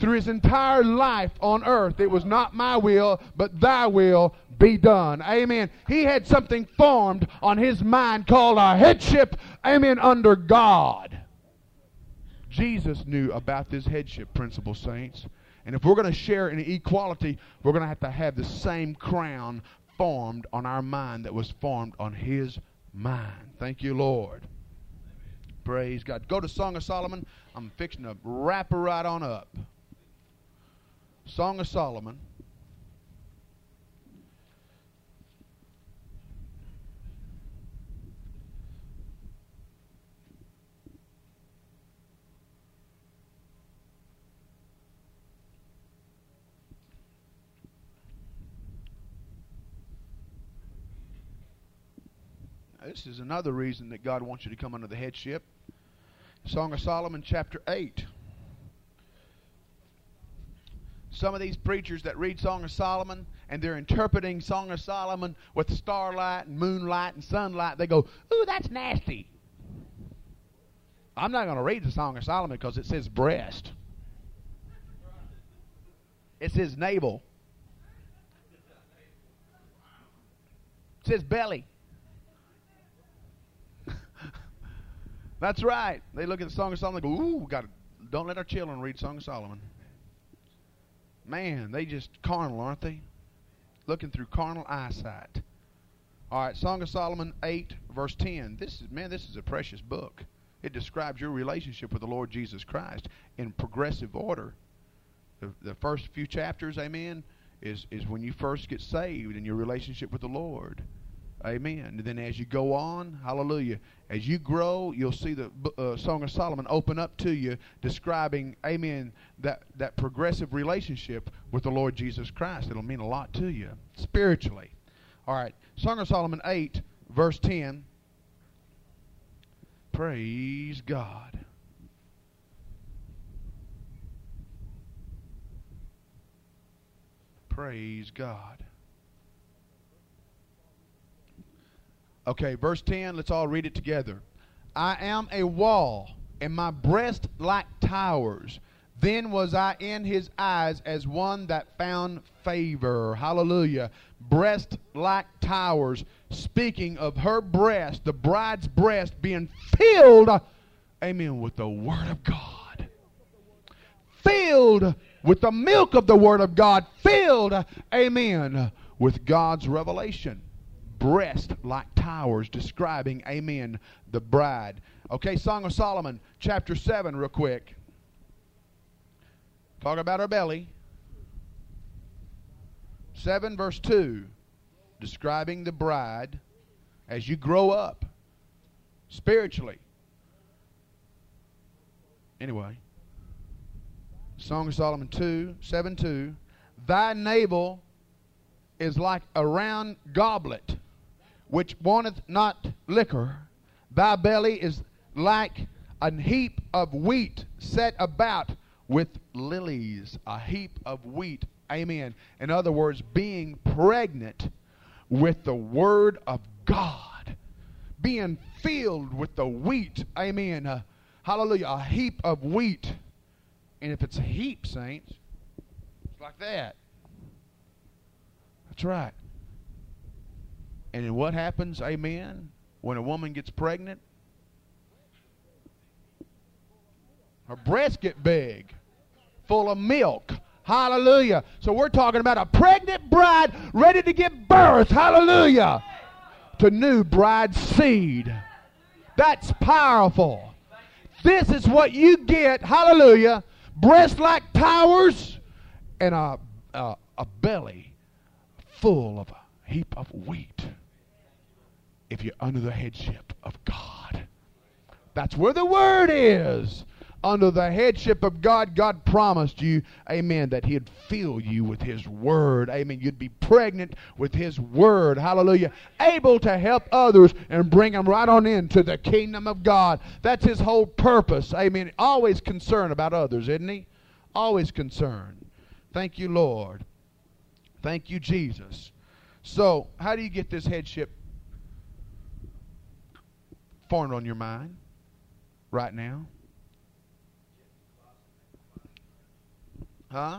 through his entire life on earth, it was not my will, but thy will be done. Amen. He had something formed on his mind called a headship, amen, under God. Jesus knew about this headship principle, saints. And if we're going to share in equality, we're going to have the same crown formed on our mind that was formed on his mind. Thank you, Lord. Praise God. Go to Song of Solomon. I'm fixing to wrap her right on up. Song of Solomon. This is another reason that God wants you to come under the headship. Song of Solomon, chapter 8. Some of these preachers that read Song of Solomon and they're interpreting Song of Solomon with starlight and moonlight and sunlight, they go, ooh, that's nasty. I'm not going to read the Song of Solomon because it says breast. It says navel. It says belly. That's right. They look at the Song of Solomon and go, ooh, don't let our children read Song of Solomon. Man, they just carnal, aren't they? Looking through carnal eyesight. All right, Song of Solomon 8, verse 10. This is a precious book. It describes your relationship with the Lord Jesus Christ in progressive order. The first few chapters, amen, is when you first get saved in your relationship with the Lord. Amen. And then as you go on, hallelujah, as you grow, you'll see the Song of Solomon open up to you, describing, amen, that progressive relationship with the Lord Jesus Christ. It'll mean a lot to you spiritually. All right, Song of Solomon 8, verse 10. Praise God. Praise God. Okay, verse 10, let's all read it together. I am a wall, and my breast like towers. Then was I in his eyes as one that found favor. Hallelujah. Breast like towers. Speaking of her breast, the bride's breast being filled, amen, with the Word of God. Filled with the milk of the Word of God. Filled, amen, with God's revelation. Breast like towers, describing, amen, the bride. Okay, Song of Solomon, chapter 7, real quick. Talk about her belly. 7, verse 2, describing the bride as you grow up spiritually. Anyway, Song of Solomon 7:2, thy navel is like a round goblet, which wanteth not liquor. Thy belly is like a heap of wheat set about with lilies. A heap of wheat. Amen. In other words, being pregnant with the Word of God. Being filled with the wheat. Amen. Hallelujah. A heap of wheat. And if it's a heap, saints, it's like that. That's right. And then what happens, amen, when a woman gets pregnant? Her breasts get big, full of milk. Hallelujah. So we're talking about a pregnant bride ready to give birth. Hallelujah. To new bride seed. That's powerful. This is what you get. Hallelujah. Breasts like towers and a belly full of a heap of wheat. If you're under the headship of God. That's where the Word is. Under the headship of God, God promised you, amen, that He'd fill you with His Word. Amen. You'd be pregnant with His Word. Hallelujah. Able to help others and bring them right on into the kingdom of God. That's His whole purpose. Amen. Always concerned about others, isn't He? Always concerned. Thank you, Lord. Thank you, Jesus. So, how do you get this headship formed on your mind right now? Huh?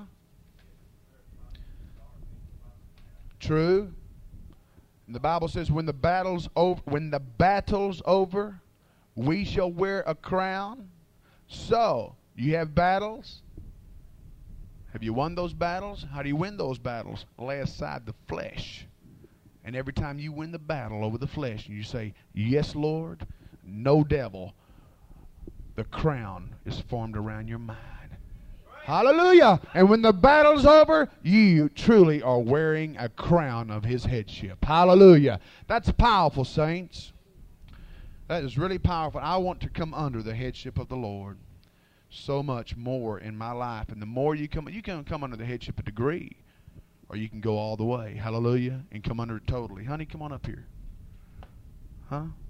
True. And the Bible says when the battle's over, we shall wear a crown. So, you have battles. Have you won those battles? How do you win those battles? Lay aside the flesh. And every time you win the battle over the flesh, and you say, yes, Lord, no devil, the crown is formed around your mind. Hallelujah. And when the battle's over, you truly are wearing a crown of his headship. Hallelujah. That's powerful, saints. That is really powerful. I want to come under the headship of the Lord so much more in my life. And the more you can come under the headship a degree, or you can go all the way. Hallelujah. And come under it totally. Honey, come on up here. Huh?